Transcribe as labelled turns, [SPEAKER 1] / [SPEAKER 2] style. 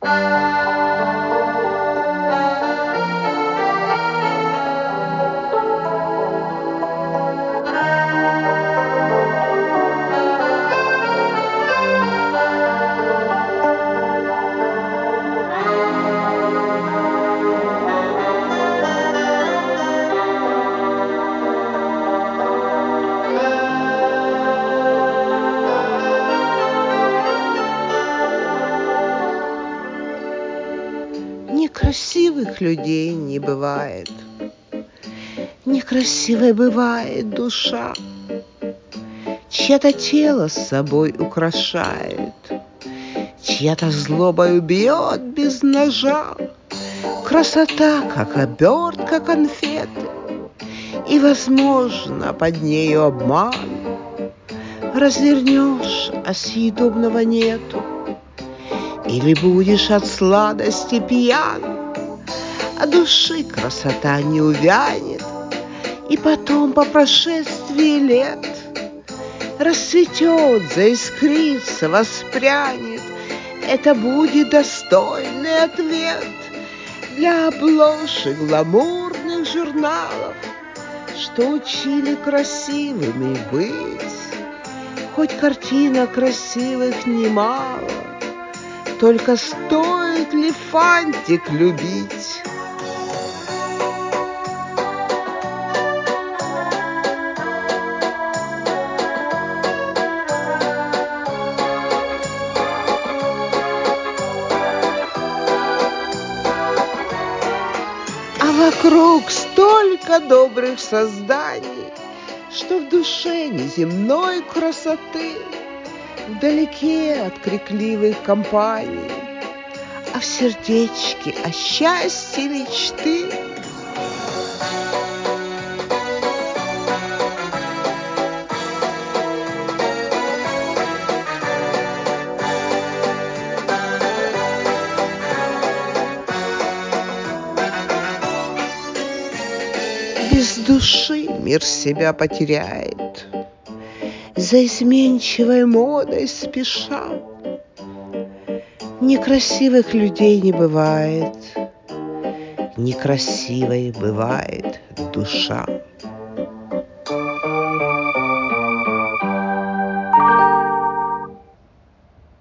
[SPEAKER 1] Некрасивых людей не бывает, некрасивой бывает душа, чья-то тело с собой украшает, чья-то злобою бьет без ножа. Красота, как обертка конфеты, и, возможно, под нею обман. Развернешь, а съедобного нету, или будешь от сладости пьян, а души красота не увянет, и потом по прошествии лет расцветет, заискрится, воспрянет. Это будет достойный ответ для обложек гламурных журналов, что учили красивыми быть. Хоть картинок красивых немало, только стоит ли фантик любить? А вокруг столько добрых созданий, что в душе неземной красоты, вдалеке от крикливых компаний, а в сердечке о счастье мечты. Без души мир себя потеряет, за изменчивой модой спеша. Некрасивых людей не бывает, некрасивой бывает душа.